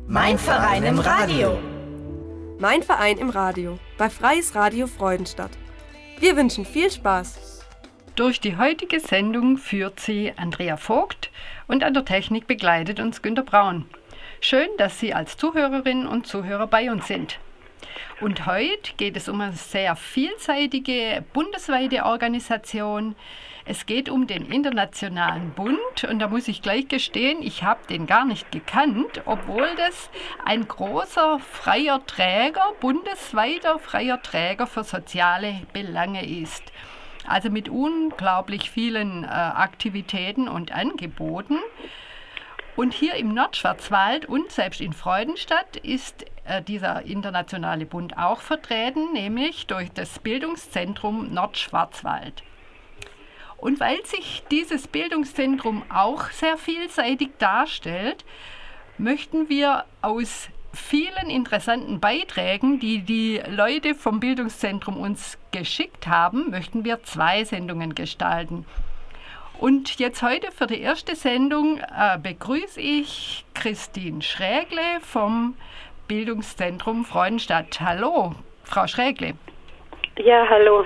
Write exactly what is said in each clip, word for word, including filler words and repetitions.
Mein Verein im Radio. Mein Verein im Radio, bei Freies Radio Freudenstadt. Wir wünschen viel Spaß. Durch die heutige Sendung führt sie Andrea Vogt und an der Technik begleitet uns Günter Braun. Schön, dass Sie als Zuhörerinnen und Zuhörer bei uns sind. Und heute geht es um eine sehr vielseitige bundesweite Organisation. Es geht um den Internationalen Bund und da muss ich gleich gestehen, ich habe den gar nicht gekannt, obwohl das ein großer freier Träger, bundesweiter freier Träger für soziale Belange ist. Also mit unglaublich vielen äh, Aktivitäten und Angeboten. Und hier im Nordschwarzwald und selbst in Freudenstadt ist äh, dieser Internationale Bund auch vertreten, nämlich durch das Bildungszentrum Nordschwarzwald. Und weil sich dieses Bildungszentrum auch sehr vielseitig darstellt, möchten wir aus vielen interessanten Beiträgen, die die Leute vom Bildungszentrum uns geschickt haben, möchten wir zwei Sendungen gestalten. Und jetzt heute für die erste Sendung äh, begrüße ich Christine Schrägle vom Bildungszentrum Freudenstadt. Hallo, Frau Schrägle. Ja, hallo.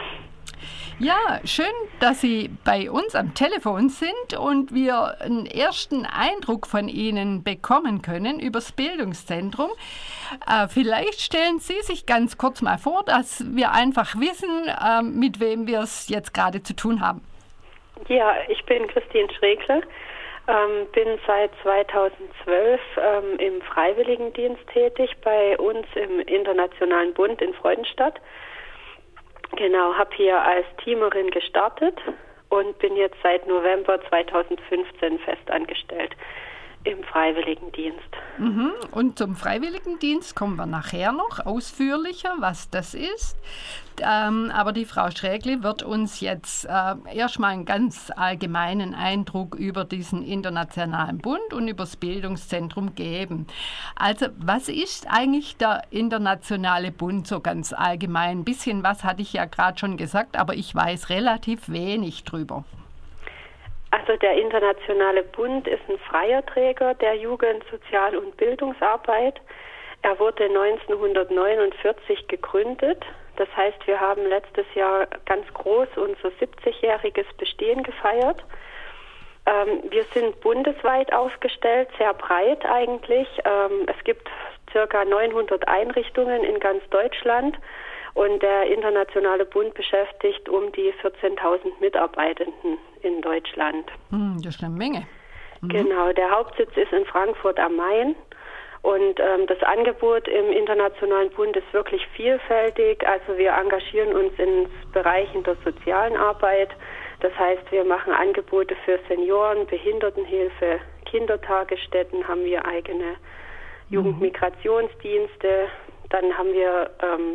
Ja, schön, dass Sie bei uns am Telefon sind und wir einen ersten Eindruck von Ihnen bekommen können über das Bildungszentrum. Äh, vielleicht stellen Sie sich ganz kurz mal vor, dass wir einfach wissen, äh, mit wem wir es jetzt gerade zu tun haben. Ja, ich bin Christine Schrägle, ähm, bin seit zweitausendzwölf ähm, im Freiwilligendienst tätig, bei uns im Internationalen Bund in Freudenstadt. Genau, habe hier als Teamerin gestartet und bin jetzt seit November zweitausendfünfzehn festangestellt im Freiwilligendienst. Mhm. Und zum Freiwilligendienst kommen wir nachher noch ausführlicher, was das ist. Ähm, aber die Frau Schrägle wird uns jetzt äh, erstmal einen ganz allgemeinen Eindruck über diesen Internationalen Bund und über das Bildungszentrum geben. Also was ist eigentlich der Internationale Bund so ganz allgemein? Ein bisschen was hatte ich ja gerade schon gesagt, aber ich weiß relativ wenig drüber. Also der Internationale Bund ist ein freier Träger der Jugend-, Sozial- und Bildungsarbeit. Er wurde neunzehnhundertneunundvierzig gegründet. Das heißt, wir haben letztes Jahr ganz groß unser siebzigjähriges Bestehen gefeiert. Ähm, wir sind bundesweit aufgestellt, sehr breit eigentlich. Ähm, es gibt circa neunhundert Einrichtungen in ganz Deutschland. Und der Internationale Bund beschäftigt um die vierzehntausend Mitarbeitenden in Deutschland. Hm, das ist eine Menge. Mhm. Genau, der Hauptsitz ist in Frankfurt am Main. Und ähm, das Angebot im Internationalen Bund ist wirklich vielfältig. Also wir engagieren uns in Bereichen der sozialen Arbeit. Das heißt, wir machen Angebote für Senioren, Behindertenhilfe, Kindertagesstätten, haben wir eigene mhm. Jugendmigrationsdienste. Dann haben wir... Ähm,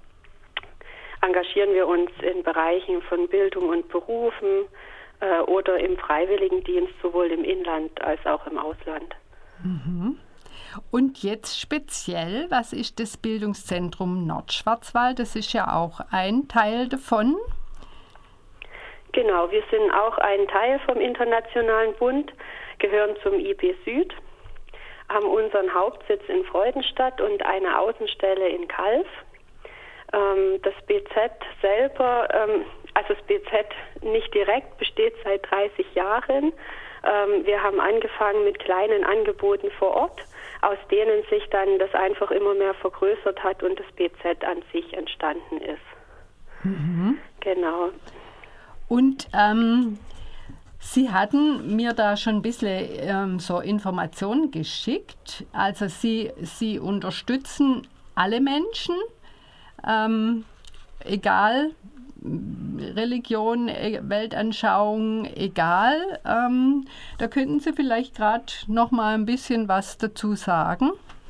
engagieren wir uns in Bereichen von Bildung und Berufen äh, oder im Freiwilligendienst, sowohl im Inland als auch im Ausland. Mhm. Und jetzt speziell, was ist das Bildungszentrum Nordschwarzwald? Das ist ja auch ein Teil davon. Genau, wir sind auch ein Teil vom Internationalen Bund, gehören zum I B Süd, haben unseren Hauptsitz in Freudenstadt und eine Außenstelle in Calw. Das B Z selber, also das B Z nicht direkt, besteht seit dreißig Jahren. Wir haben angefangen mit kleinen Angeboten vor Ort, aus denen sich dann das einfach immer mehr vergrößert hat und das B Z an sich entstanden ist. Mhm. Genau. Und ähm, Sie hatten mir da schon ein bisschen ähm, so Informationen geschickt. Also Sie, Sie unterstützen alle Menschen, Ähm, egal, Religion, Weltanschauung, egal. Ähm, da könnten Sie vielleicht gerade noch mal ein bisschen was dazu sagen.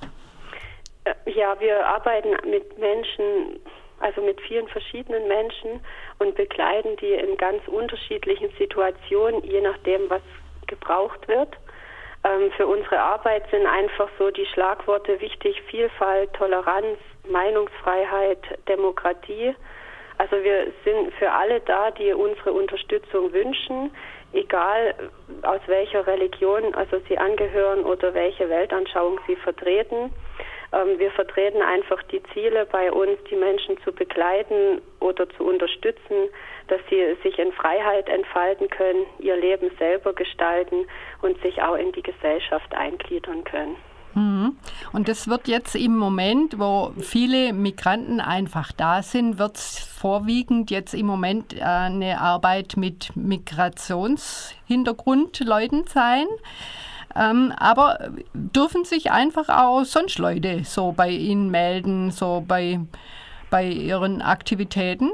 Ja, wir arbeiten mit Menschen, also mit vielen verschiedenen Menschen und begleiten die in ganz unterschiedlichen Situationen, je nachdem, was gebraucht wird. Ähm, für unsere Arbeit sind einfach so die Schlagworte wichtig: Vielfalt, Toleranz, Meinungsfreiheit, Demokratie. Also wir sind für alle da, die unsere Unterstützung wünschen, egal aus welcher Religion also sie angehören oder welche Weltanschauung sie vertreten. Ähm, wir vertreten einfach die Ziele bei uns, die Menschen zu begleiten oder zu unterstützen, dass sie sich in Freiheit entfalten können, ihr Leben selber gestalten und sich auch in die Gesellschaft eingliedern können. Und das wird jetzt im Moment, wo viele Migranten einfach da sind, wird es vorwiegend jetzt im Moment äh, eine Arbeit mit Migrationshintergrundleuten sein. Ähm, aber dürfen sich einfach auch sonst Leute so bei Ihnen melden, so bei, bei Ihren Aktivitäten?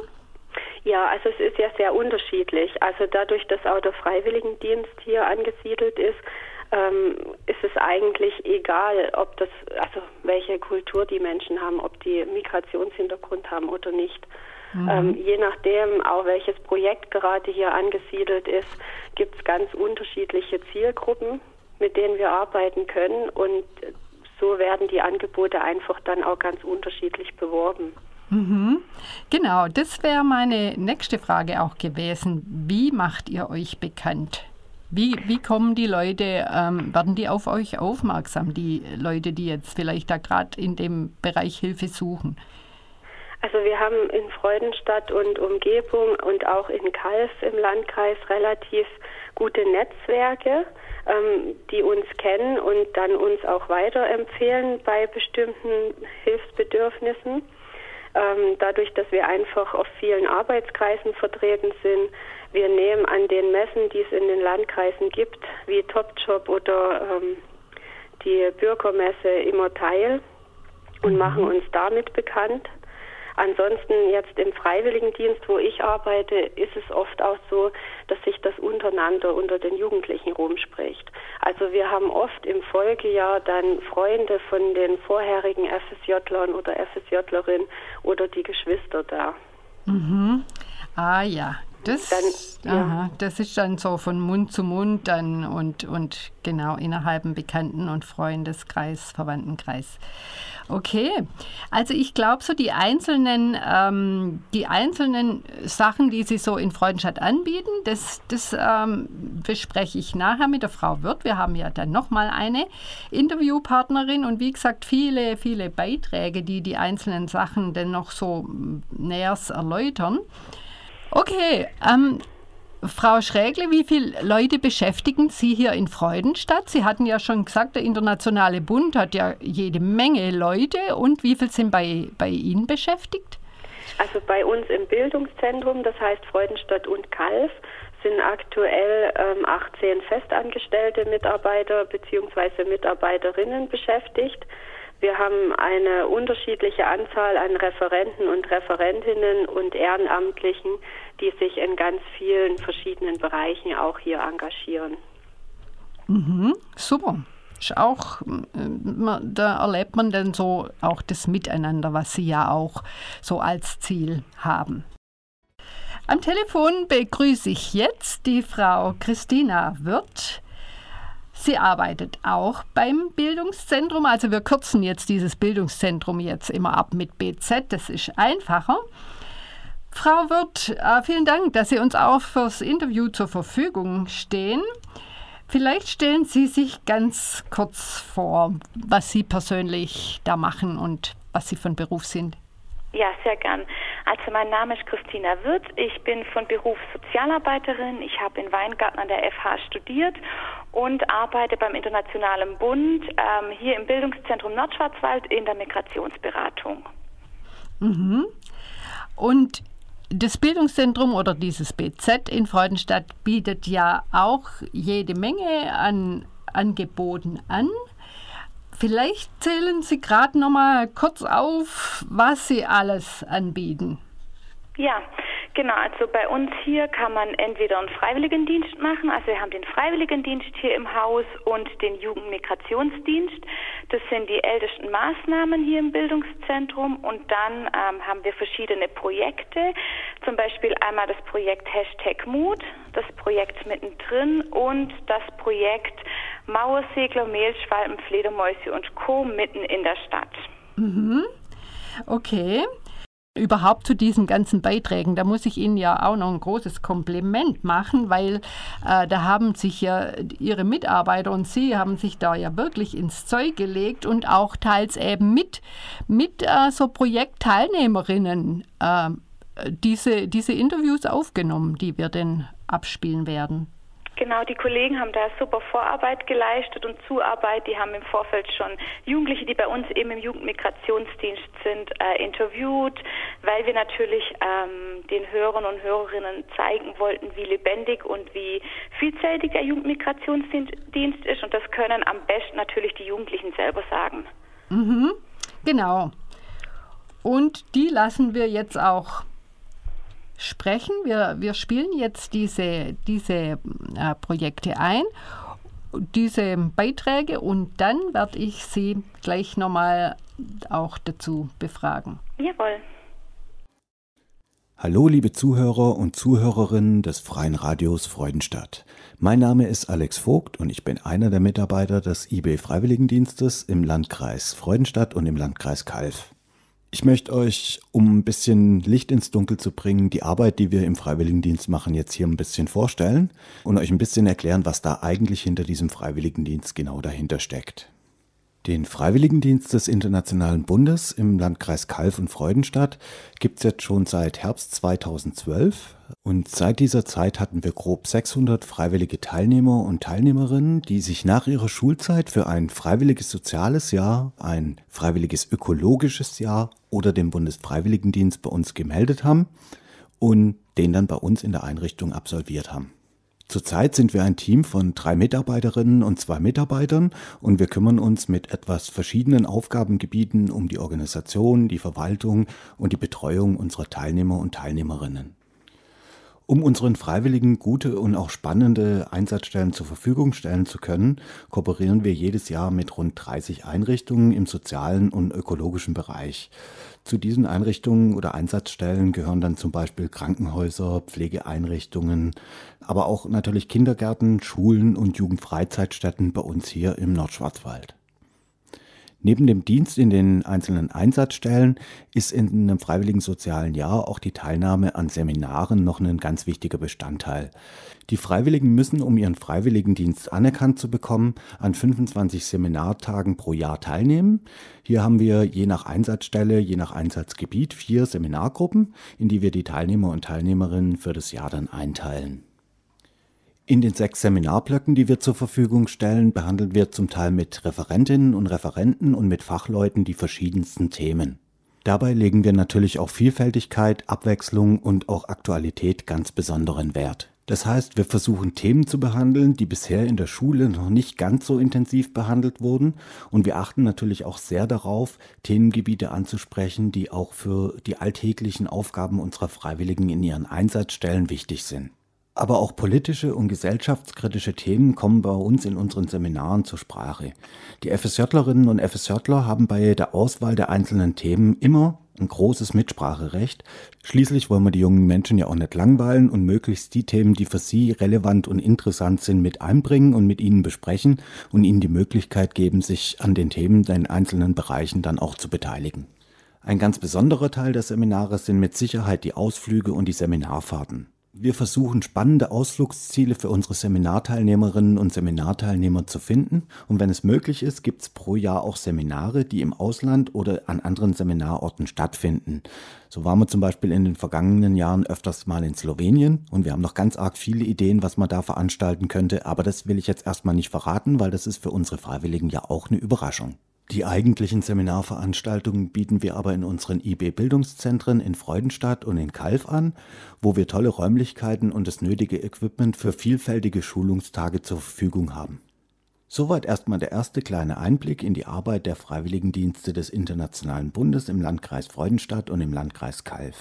Ja, also es ist ja sehr unterschiedlich. Also dadurch, dass auch der Freiwilligendienst hier angesiedelt ist, Ähm, ist es eigentlich egal, ob das, also welche Kultur die Menschen haben, ob die Migrationshintergrund haben oder nicht. Mhm. Ähm, je nachdem, auch welches Projekt gerade hier angesiedelt ist, gibt es ganz unterschiedliche Zielgruppen, mit denen wir arbeiten können, und so werden die Angebote einfach dann auch ganz unterschiedlich beworben. Mhm. Genau, das wäre meine nächste Frage auch gewesen. Wie macht ihr euch bekannt? Wie, wie kommen die Leute, ähm, werden die auf euch aufmerksam, die Leute, die jetzt vielleicht da gerade in dem Bereich Hilfe suchen? Also wir haben in Freudenstadt und Umgebung und auch in Calw im Landkreis relativ gute Netzwerke, ähm, die uns kennen und dann uns auch weiterempfehlen bei bestimmten Hilfsbedürfnissen. Ähm, dadurch, dass wir einfach auf vielen Arbeitskreisen vertreten sind. Wir nehmen an den Messen, die es in den Landkreisen gibt, wie Topjob oder ähm, die Bürgermesse, immer teil und machen uns damit bekannt. Ansonsten jetzt im Freiwilligendienst, wo ich arbeite, ist es oft auch so, dass sich das untereinander unter den Jugendlichen rumspricht. Also wir haben oft im Folgejahr dann Freunde von den vorherigen F S J-Lern oder F S J-Lerin oder die Geschwister da. Mhm. Ah ja. Das, dann, ja. aha, das ist dann so von Mund zu Mund dann und, und genau innerhalb im Bekannten- und Freundeskreis, Verwandtenkreis. Okay, also ich glaube so die einzelnen, ähm, die einzelnen Sachen, die Sie so in Freudenstadt anbieten, das, das ähm, bespreche ich nachher mit der Frau Wirth. Wir haben ja dann nochmal eine Interviewpartnerin und wie gesagt viele, viele Beiträge, die die einzelnen Sachen dann noch so näher erläutern. Okay, ähm, Frau Schrägle, wie viele Leute beschäftigen Sie hier in Freudenstadt? Sie hatten ja schon gesagt, der Internationale Bund hat ja jede Menge Leute. Und wie viele sind bei, bei Ihnen beschäftigt? Also bei uns im Bildungszentrum, das heißt Freudenstadt und Calw, sind aktuell ähm, achtzehn festangestellte Mitarbeiter bzw. Mitarbeiterinnen beschäftigt. Wir haben eine unterschiedliche Anzahl an Referenten und Referentinnen und Ehrenamtlichen, die sich in ganz vielen verschiedenen Bereichen auch hier engagieren. Mhm, super. Ist auch, da erlebt man dann so auch das Miteinander, was Sie ja auch so als Ziel haben. Am Telefon begrüße ich jetzt die Frau Christina Wirth. Sie arbeitet auch beim Bildungszentrum, also wir kürzen jetzt dieses Bildungszentrum jetzt immer ab mit B Z, das ist einfacher. Frau Wirth, äh, vielen Dank, dass Sie uns auch fürs Interview zur Verfügung stehen. Vielleicht stellen Sie sich ganz kurz vor, was Sie persönlich da machen und was Sie von Beruf sind. Ja, sehr gern. Also mein Name ist Christina Wirth. Ich bin von Beruf Sozialarbeiterin. Ich habe in Weingarten an der F H studiert und arbeite beim Internationalen Bund ähm, hier im Bildungszentrum Nordschwarzwald in der Migrationsberatung. Mhm. Und das Bildungszentrum oder dieses B Z in Freudenstadt bietet ja auch jede Menge an Angeboten an. Vielleicht zählen Sie gerade noch mal kurz auf, was Sie alles anbieten. Ja, genau. Also bei uns hier kann man entweder einen Freiwilligendienst machen. Also wir haben den Freiwilligendienst hier im Haus und den Jugendmigrationsdienst. Das sind die ältesten Maßnahmen hier im Bildungszentrum. Und dann ähm, haben wir verschiedene Projekte. Zum Beispiel einmal das Projekt Hashtag Mut, das Projekt Mittendrin und das Projekt Mauersegler, Mehlschwalben, Fledermäuse und Co. mitten in der Stadt. Mhm. Okay. überhaupt zu diesen ganzen Beiträgen, da muss ich Ihnen ja auch noch ein großes Kompliment machen, weil äh, da haben sich ja Ihre Mitarbeiter und Sie haben sich da ja wirklich ins Zeug gelegt und auch teils eben mit, mit äh, so Projektteilnehmerinnen äh, diese, diese Interviews aufgenommen, die wir denn abspielen werden. Genau, die Kollegen haben da super Vorarbeit geleistet und Zuarbeit. Die haben im Vorfeld schon Jugendliche, die bei uns eben im Jugendmigrationsdienst sind, äh, interviewt, weil wir natürlich ähm, den Hörern und Hörerinnen zeigen wollten, wie lebendig und wie vielfältig der Jugendmigrationsdienst ist. Und das können am besten natürlich die Jugendlichen selber sagen. Mhm, genau. Und die lassen wir jetzt auch sprechen. Wir, wir spielen jetzt diese, diese äh, Projekte ein, diese Beiträge, und dann werde ich Sie gleich nochmal auch dazu befragen. Jawohl. Hallo liebe Zuhörer und Zuhörerinnen des Freien Radios Freudenstadt. Mein Name ist Alex Vogt und ich bin einer der Mitarbeiter des I B-Freiwilligendienstes im Landkreis Freudenstadt und im Landkreis Calw. Ich möchte euch, um ein bisschen Licht ins Dunkel zu bringen, die Arbeit, die wir im Freiwilligendienst machen, jetzt hier ein bisschen vorstellen und euch ein bisschen erklären, was da eigentlich hinter diesem Freiwilligendienst genau dahinter steckt. Den Freiwilligendienst des Internationalen Bundes im Landkreis Calw und Freudenstadt gibt es jetzt schon seit Herbst zweitausendzwölf. Und seit dieser Zeit hatten wir grob sechshundert freiwillige Teilnehmer und Teilnehmerinnen, die sich nach ihrer Schulzeit für ein freiwilliges soziales Jahr, ein freiwilliges ökologisches Jahr oder den Bundesfreiwilligendienst bei uns gemeldet haben und den dann bei uns in der Einrichtung absolviert haben. Zurzeit sind wir ein Team von drei Mitarbeiterinnen und zwei Mitarbeitern und wir kümmern uns mit etwas verschiedenen Aufgabengebieten um die Organisation, die Verwaltung und die Betreuung unserer Teilnehmer und Teilnehmerinnen. Um unseren Freiwilligen gute und auch spannende Einsatzstellen zur Verfügung stellen zu können, kooperieren wir jedes Jahr mit rund dreißig Einrichtungen im sozialen und ökologischen Bereich. Zu diesen Einrichtungen oder Einsatzstellen gehören dann zum Beispiel Krankenhäuser, Pflegeeinrichtungen, aber auch natürlich Kindergärten, Schulen und Jugendfreizeitstätten bei uns hier im Nordschwarzwald. Neben dem Dienst in den einzelnen Einsatzstellen ist in einem freiwilligen sozialen Jahr auch die Teilnahme an Seminaren noch ein ganz wichtiger Bestandteil. Die Freiwilligen müssen, um ihren Freiwilligendienst anerkannt zu bekommen, an fünfundzwanzig Seminartagen pro Jahr teilnehmen. Hier haben wir je nach Einsatzstelle, je nach Einsatzgebiet vier Seminargruppen, in die wir die Teilnehmer und Teilnehmerinnen für das Jahr dann einteilen. In den sechs Seminarblöcken, die wir zur Verfügung stellen, behandeln wir zum Teil mit Referentinnen und Referenten und mit Fachleuten die verschiedensten Themen. Dabei legen wir natürlich auf Vielfältigkeit, Abwechslung und auch Aktualität ganz besonderen Wert. Das heißt, wir versuchen Themen zu behandeln, die bisher in der Schule noch nicht ganz so intensiv behandelt wurden, und wir achten natürlich auch sehr darauf, Themengebiete anzusprechen, die auch für die alltäglichen Aufgaben unserer Freiwilligen in ihren Einsatzstellen wichtig sind. Aber auch politische und gesellschaftskritische Themen kommen bei uns in unseren Seminaren zur Sprache. Die FSJlerinnen und FSJler haben bei der Auswahl der einzelnen Themen immer ein großes Mitspracherecht. Schließlich wollen wir die jungen Menschen ja auch nicht langweilen und möglichst die Themen, die für sie relevant und interessant sind, mit einbringen und mit ihnen besprechen und ihnen die Möglichkeit geben, sich an den Themen in einzelnen Bereichen dann auch zu beteiligen. Ein ganz besonderer Teil der Seminare sind mit Sicherheit die Ausflüge und die Seminarfahrten. Wir versuchen, spannende Ausflugsziele für unsere Seminarteilnehmerinnen und Seminarteilnehmer zu finden. Und wenn es möglich ist, gibt es pro Jahr auch Seminare, die im Ausland oder an anderen Seminarorten stattfinden. So waren wir zum Beispiel in den vergangenen Jahren öfters mal in Slowenien und wir haben noch ganz arg viele Ideen, was man da veranstalten könnte. Aber das will ich jetzt erstmal nicht verraten, weil das ist für unsere Freiwilligen ja auch eine Überraschung. Die eigentlichen Seminarveranstaltungen bieten wir aber in unseren I B-Bildungszentren in Freudenstadt und in Calw an, wo wir tolle Räumlichkeiten und das nötige Equipment für vielfältige Schulungstage zur Verfügung haben. Soweit erstmal der erste kleine Einblick in die Arbeit der Freiwilligendienste des Internationalen Bundes im Landkreis Freudenstadt und im Landkreis Calw.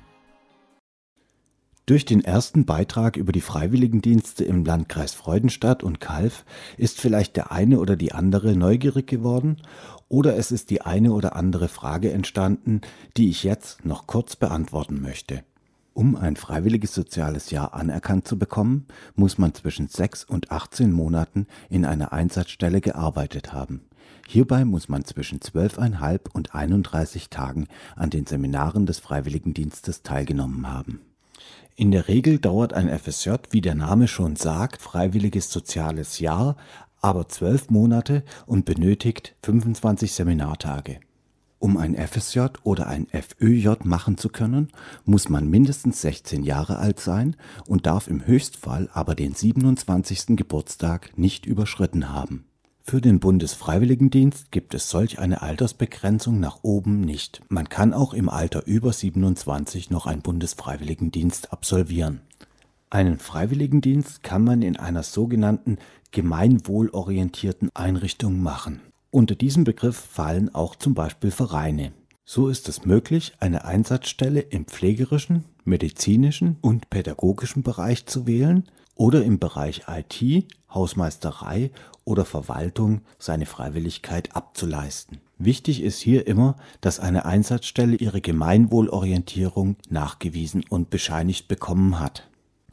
Durch den ersten Beitrag über die Freiwilligendienste im Landkreis Freudenstadt und Calw ist vielleicht der eine oder die andere neugierig geworden oder es ist die eine oder andere Frage entstanden, die ich jetzt noch kurz beantworten möchte. Um ein freiwilliges soziales Jahr anerkannt zu bekommen, muss man zwischen sechs und achtzehn Monaten in einer Einsatzstelle gearbeitet haben. Hierbei muss man zwischen zwölf Komma fünf und einunddreißig Tagen an den Seminaren des Freiwilligendienstes teilgenommen haben. In der Regel dauert ein F S J, wie der Name schon sagt, freiwilliges soziales Jahr, aber zwölf Monate und benötigt fünfundzwanzig Seminartage. Um ein F S J oder ein F Ö J machen zu können, muss man mindestens sechzehn Jahre alt sein und darf im Höchstfall aber den siebenundzwanzigsten Geburtstag nicht überschritten haben. Für den Bundesfreiwilligendienst gibt es solch eine Altersbegrenzung nach oben nicht. Man kann auch im Alter über siebenundzwanzig noch einen Bundesfreiwilligendienst absolvieren. Einen Freiwilligendienst kann man in einer sogenannten gemeinwohlorientierten Einrichtung machen. Unter diesem Begriff fallen auch zum Beispiel Vereine. So ist es möglich, eine Einsatzstelle im pflegerischen, medizinischen und pädagogischen Bereich zu wählen oder im Bereich I T, Hausmeisterei oder Verwaltung seine Freiwilligkeit abzuleisten. Wichtig ist hier immer, dass eine Einsatzstelle ihre Gemeinwohlorientierung nachgewiesen und bescheinigt bekommen hat.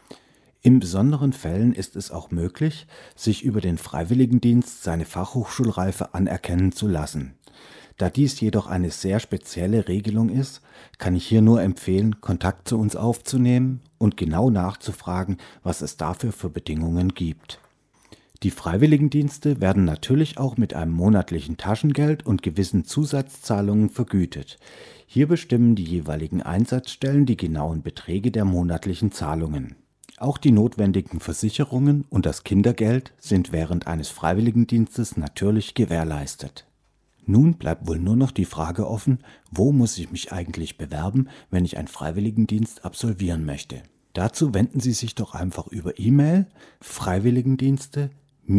In besonderen Fällen ist es auch möglich, sich über den Freiwilligendienst seine Fachhochschulreife anerkennen zu lassen. Da dies jedoch eine sehr spezielle Regelung ist, kann ich hier nur empfehlen, Kontakt zu uns aufzunehmen und genau nachzufragen, was es dafür für Bedingungen gibt. Die Freiwilligendienste werden natürlich auch mit einem monatlichen Taschengeld und gewissen Zusatzzahlungen vergütet. Hier bestimmen die jeweiligen Einsatzstellen die genauen Beträge der monatlichen Zahlungen. Auch die notwendigen Versicherungen und das Kindergeld sind während eines Freiwilligendienstes natürlich gewährleistet. Nun bleibt wohl nur noch die Frage offen, wo muss ich mich eigentlich bewerben, wenn ich einen Freiwilligendienst absolvieren möchte. Dazu wenden Sie sich doch einfach über E-Mail freiwilligendienste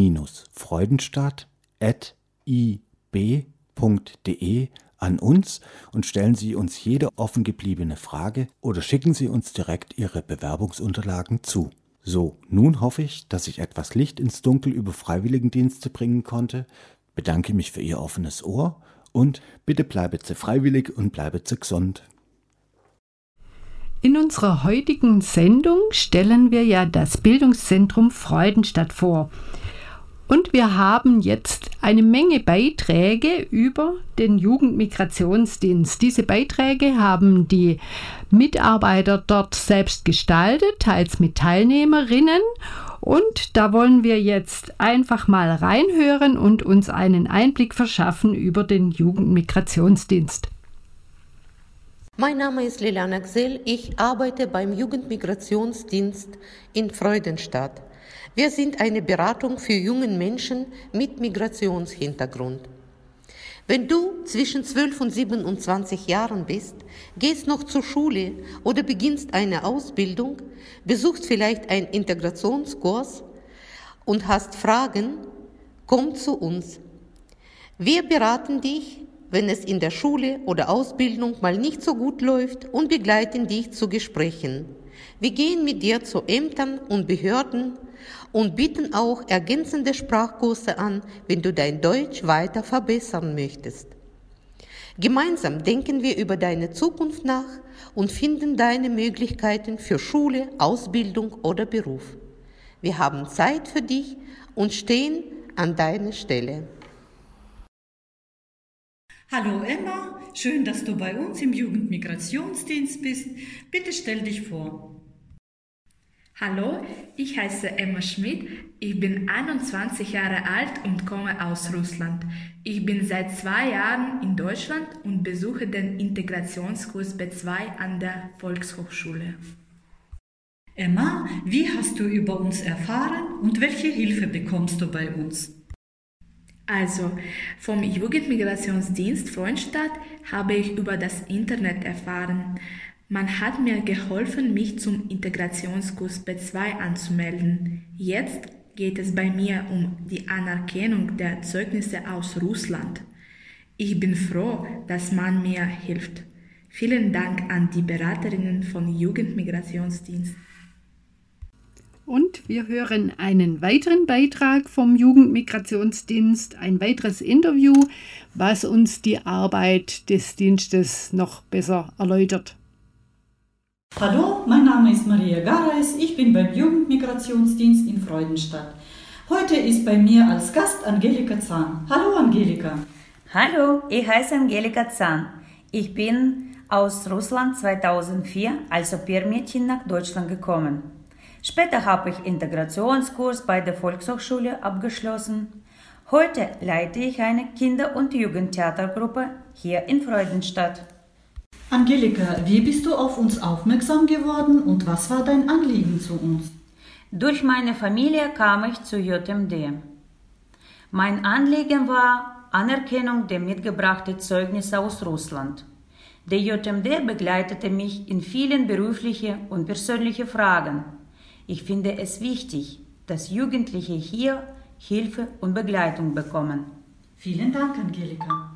freudenstadt at i b punkt d e an uns und stellen Sie uns jede offen gebliebene Frage oder schicken Sie uns direkt Ihre Bewerbungsunterlagen zu. So, nun hoffe ich, dass ich etwas Licht ins Dunkel über Freiwilligendienste bringen konnte, bedanke mich für Ihr offenes Ohr und bitte bleibe Sie freiwillig und bleibe Sie gesund. In unserer heutigen Sendung stellen wir ja das Bildungszentrum Freudenstadt vor. Und wir haben jetzt eine Menge Beiträge über den Jugendmigrationsdienst. Diese Beiträge haben die Mitarbeiter dort selbst gestaltet, teils mit Teilnehmerinnen. Und da wollen wir jetzt einfach mal reinhören und uns einen Einblick verschaffen über den Jugendmigrationsdienst. Mein Name ist Liliana Gsell, ich arbeite beim Jugendmigrationsdienst in Freudenstadt. Wir sind eine Beratung für junge Menschen mit Migrationshintergrund. Wenn du zwischen zwölf und siebenundzwanzig Jahren bist, gehst noch zur Schule oder beginnst eine Ausbildung, besuchst vielleicht einen Integrationskurs und hast Fragen, komm zu uns. Wir beraten dich, wenn es in der Schule oder Ausbildung mal nicht so gut läuft und begleiten dich zu Gesprächen. Wir gehen mit dir zu Ämtern und Behörden und bieten auch ergänzende Sprachkurse an, wenn du dein Deutsch weiter verbessern möchtest. Gemeinsam denken wir über deine Zukunft nach und finden deine Möglichkeiten für Schule, Ausbildung oder Beruf. Wir haben Zeit für dich und stehen an deiner Stelle. Hallo Emma, schön, dass du bei uns im Jugendmigrationsdienst bist. Bitte stell dich vor. Hallo, ich heiße Emma Schmidt, ich bin einundzwanzig Jahre alt und komme aus Russland. Ich bin seit zwei Jahren in Deutschland und besuche den Integrationskurs B zwei an der Volkshochschule. Emma, wie hast du über uns erfahren und welche Hilfe bekommst du bei uns? Also, vom Jugendmigrationsdienst Freudenstadt habe ich über das Internet erfahren. Man hat mir geholfen, mich zum Integrationskurs B zwei anzumelden. Jetzt geht es bei mir um die Anerkennung der Zeugnisse aus Russland. Ich bin froh, dass man mir hilft. Vielen Dank an die Beraterinnen von Jugendmigrationsdienst. Und wir hören einen weiteren Beitrag vom Jugendmigrationsdienst, ein weiteres Interview, was uns die Arbeit des Dienstes noch besser erläutert. Hallo, mein Name ist Maria Gareis, ich bin beim Jugendmigrationsdienst in Freudenstadt. Heute ist bei mir als Gast Angelika Zahn. Hallo Angelika. Hallo, ich heiße Angelika Zahn. Ich bin aus Russland zweitausendvier als Au-pair-Mädchen nach Deutschland gekommen. Später habe ich Integrationskurs bei der Volkshochschule abgeschlossen. Heute leite ich eine Kinder- und Jugendtheatergruppe hier in Freudenstadt. Angelika, wie bist du auf uns aufmerksam geworden und was war dein Anliegen zu uns? Durch meine Familie kam ich zu J M D. Mein Anliegen war Anerkennung der mitgebrachten Zeugnisse aus Russland. Der J M D begleitete mich in vielen beruflichen und persönlichen Fragen. Ich finde es wichtig, dass Jugendliche hier Hilfe und Begleitung bekommen. Vielen Dank, Angelika.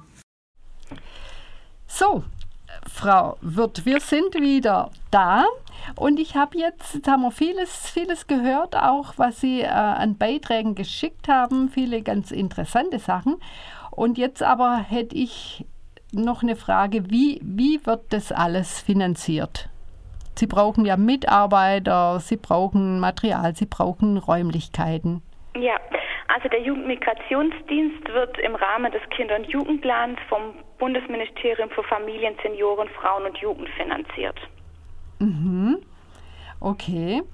So, Frau Wirth, wir sind wieder da und ich habe jetzt, jetzt haben wir vieles, vieles gehört, auch was Sie äh, an Beiträgen geschickt haben, viele ganz interessante Sachen. Und jetzt aber hätte ich noch eine Frage, wie, wie wird das alles finanziert? Sie brauchen ja Mitarbeiter, Sie brauchen Material, Sie brauchen Räumlichkeiten. Ja, also der Jugendmigrationsdienst wird im Rahmen des Kinder- und Jugendplans vom Bundesministerium für Familien, Senioren, Frauen und Jugend finanziert. Mhm. Okay.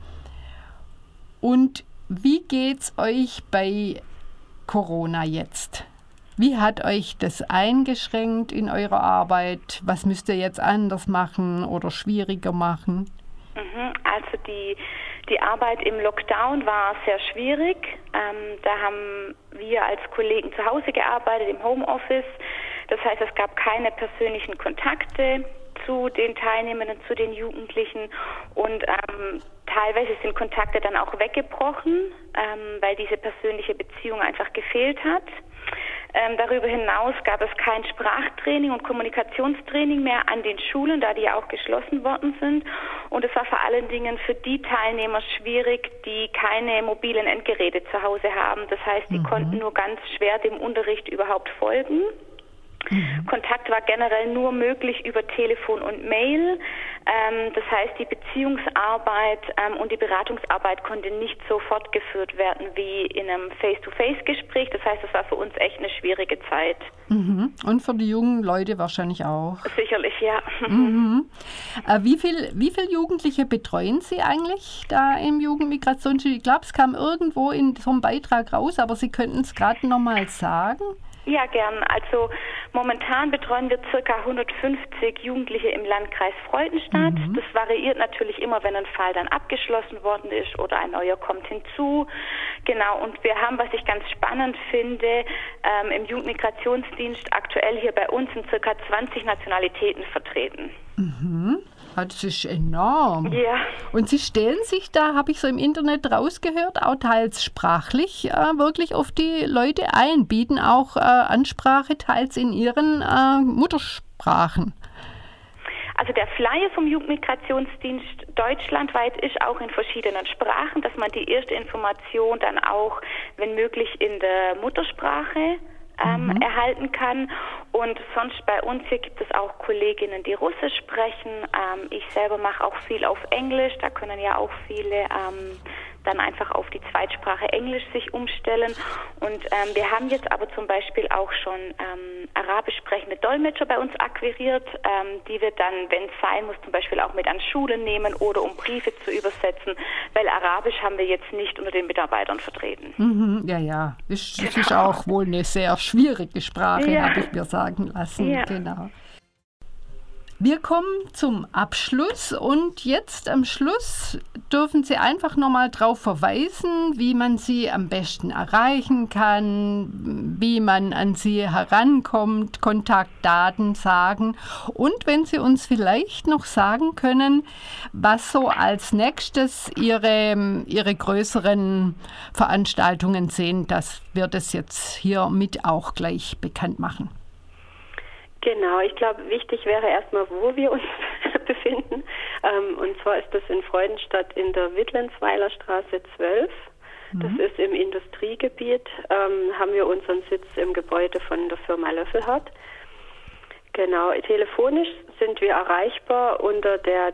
Und wie geht's euch bei Corona jetzt? Wie hat euch das eingeschränkt in eurer Arbeit? Was müsst ihr jetzt anders machen oder schwieriger machen? Mhm. Also die, die Arbeit im Lockdown war sehr schwierig. Ähm, da haben wir als Kollegen zu Hause gearbeitet, im Homeoffice. Das heißt, es gab keine persönlichen Kontakte zu den Teilnehmenden, zu den Jugendlichen und ähm, teilweise sind Kontakte dann auch weggebrochen, ähm, weil diese persönliche Beziehung einfach gefehlt hat. Ähm, darüber hinaus gab es kein Sprachtraining und Kommunikationstraining mehr an den Schulen, da die ja auch geschlossen worden sind. Und es war vor allen Dingen für die Teilnehmer schwierig, die keine mobilen Endgeräte zu Hause haben. Das heißt, die mhm. konnten nur ganz schwer dem Unterricht überhaupt folgen. Mhm. Kontakt war generell nur möglich über Telefon und Mail. Ähm, das heißt, die Beziehungsarbeit ähm, und die Beratungsarbeit konnte nicht so fortgeführt werden wie in einem Face-to-Face-Gespräch. Das heißt, es war für uns echt eine schwierige Zeit. Mhm. Und für die jungen Leute wahrscheinlich auch. Sicherlich, ja. Mhm. Äh, wie viel, wie viele Jugendliche betreuen Sie eigentlich da im Jugendmigrationsdienst? Ich glaube, es kam irgendwo in so einem Beitrag raus, aber Sie könnten es gerade noch mal sagen. Ja, gern. Also momentan betreuen wir ca. hundertfünfzig Jugendliche im Landkreis Freudenstadt. Mhm. Das variiert natürlich immer, wenn ein Fall dann abgeschlossen worden ist oder ein neuer kommt hinzu. Genau, und wir haben, was ich ganz spannend finde, ähm, im Jugendmigrationsdienst aktuell hier bei uns sind ca. zwanzig Nationalitäten vertreten. Mhm. Das ist enorm. Ja. Und Sie stellen sich da, habe ich so im Internet rausgehört, auch teils sprachlich äh, wirklich auf die Leute ein, bieten auch äh, Ansprache teils in ihren äh, Muttersprachen. Also der Flyer vom Jugendmigrationsdienst deutschlandweit ist auch in verschiedenen Sprachen, dass man die erste Information dann auch, wenn möglich, in der Muttersprache Ähm, mhm. erhalten kann. Und sonst bei uns hier gibt es auch Kolleginnen, die Russisch sprechen. Ähm, ich selber mache auch viel auf Englisch. Da können ja auch viele ähm, dann einfach auf die Zweitsprache Englisch sich umstellen. Und ähm, wir haben jetzt aber zum Beispiel auch schon ähm, arabisch sprechende Dolmetscher bei uns akquiriert, ähm, die wir dann, wenn es sein muss, zum Beispiel auch mit an Schulen nehmen oder um Briefe zu übersetzen, weil Arabisch haben wir jetzt nicht unter den Mitarbeitern vertreten. Mhm, ja, ja. Das, das genau. ist auch wohl eine sehr schwierige Sprache, ja. habe ich mir sagen lassen. Ja. Genau. Wir kommen zum Abschluss und jetzt am Schluss dürfen Sie einfach nochmal darauf verweisen, wie man Sie am besten erreichen kann, wie man an Sie herankommt, Kontaktdaten sagen und wenn Sie uns vielleicht noch sagen können, was so als nächstes Ihre, Ihre größeren Veranstaltungen sind, dass wir das jetzt hier mit auch gleich bekannt machen. Genau, ich glaube, wichtig wäre erstmal, wo wir uns befinden. Ähm, und zwar ist das in Freudenstadt in der Wittlenzweiler Straße zwölf. Mhm. Das ist im Industriegebiet. Ähm, haben wir unseren Sitz im Gebäude von der Firma Löffelhardt. Genau, telefonisch sind wir erreichbar unter der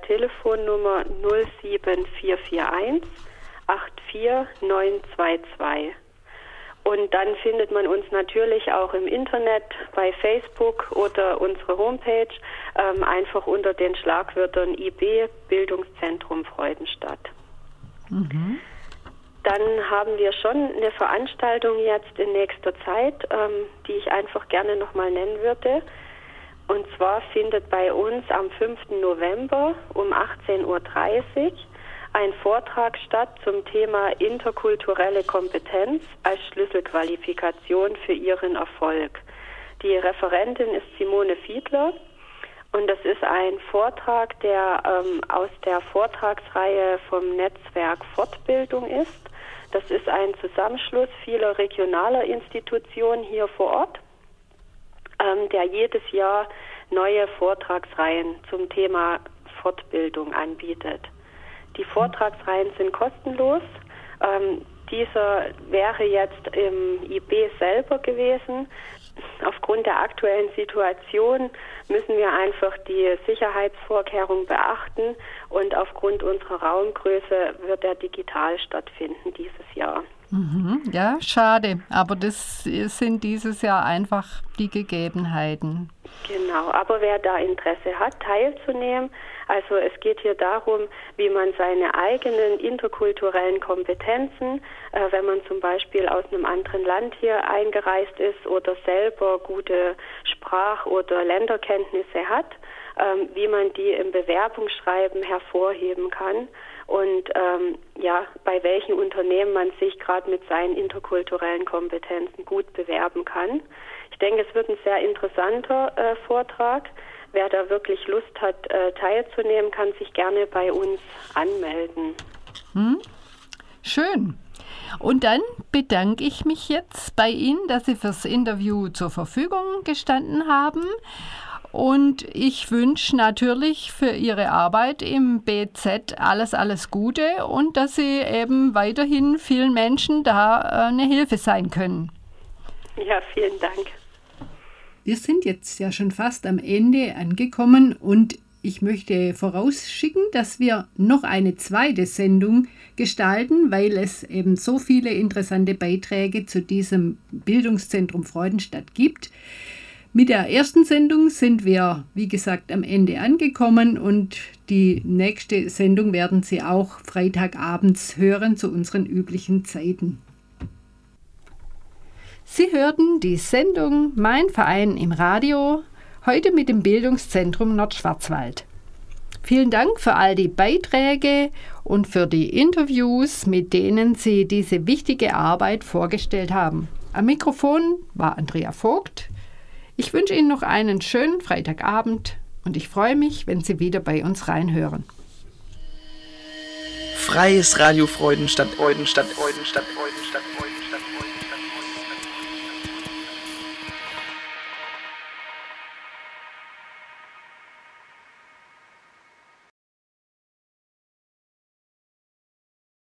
Telefonnummer null sieben vier vier eins acht vier neun zwei zwei. Und dann findet man uns natürlich auch im Internet, bei Facebook oder unsere Homepage, ähm, einfach unter den Schlagwörtern I B Bildungszentrum Freudenstadt. Mhm. Dann haben wir schon eine Veranstaltung jetzt in nächster Zeit, ähm, die ich einfach gerne nochmal nennen würde. Und zwar findet bei uns am fünften November um achtzehn Uhr dreißig ein Vortrag statt zum Thema interkulturelle Kompetenz als Schlüsselqualifikation für ihren Erfolg. Die Referentin ist Simone Fiedler und das ist ein Vortrag, der ähm, aus der Vortragsreihe vom Netzwerk Fortbildung ist. Das ist ein Zusammenschluss vieler regionaler Institutionen hier vor Ort, ähm, der jedes Jahr neue Vortragsreihen zum Thema Fortbildung anbietet. Die Vortragsreihen sind kostenlos. Ähm, dieser wäre jetzt im I B selber gewesen. Aufgrund der aktuellen Situation müssen wir einfach die Sicherheitsvorkehrungen beachten und aufgrund unserer Raumgröße wird er digital stattfinden dieses Jahr. Mhm, ja, schade, aber das sind dieses Jahr einfach die Gegebenheiten. Genau, aber wer da Interesse hat, teilzunehmen, also es geht hier darum, wie man seine eigenen interkulturellen Kompetenzen, äh, wenn man zum Beispiel aus einem anderen Land hier eingereist ist oder selber gute Sprach- oder Länderkenntnisse hat, ähm, wie man die im Bewerbungsschreiben hervorheben kann und ähm, ja, bei welchen Unternehmen man sich gerade mit seinen interkulturellen Kompetenzen gut bewerben kann. Ich denke, es wird ein sehr interessanter äh, Vortrag. Wer da wirklich Lust hat, äh, teilzunehmen, kann sich gerne bei uns anmelden. Hm? Schön. Und dann bedanke ich mich jetzt bei Ihnen, dass Sie fürs Interview zur Verfügung gestanden haben. Und ich wünsche natürlich für Ihre Arbeit im B Z alles, alles Gute und dass Sie eben weiterhin vielen Menschen da äh, eine Hilfe sein können. Ja, vielen Dank. Wir sind jetzt ja schon fast am Ende angekommen und ich möchte vorausschicken, dass wir noch eine zweite Sendung gestalten, weil es eben so viele interessante Beiträge zu diesem Bildungszentrum Freudenstadt gibt. Mit der ersten Sendung sind wir, wie gesagt, am Ende angekommen und die nächste Sendung werden Sie auch Freitagabends hören zu unseren üblichen Zeiten. Sie hörten die Sendung Mein Verein im Radio, heute mit dem Bildungszentrum Nordschwarzwald. Vielen Dank für all die Beiträge und für die Interviews, mit denen Sie diese wichtige Arbeit vorgestellt haben. Am Mikrofon war Andrea Vogt. Ich wünsche Ihnen noch einen schönen Freitagabend und ich freue mich, wenn Sie wieder bei uns reinhören. Freies Radio Freudenstadt, Freudenstadt, Freudenstadt, Freudenstadt.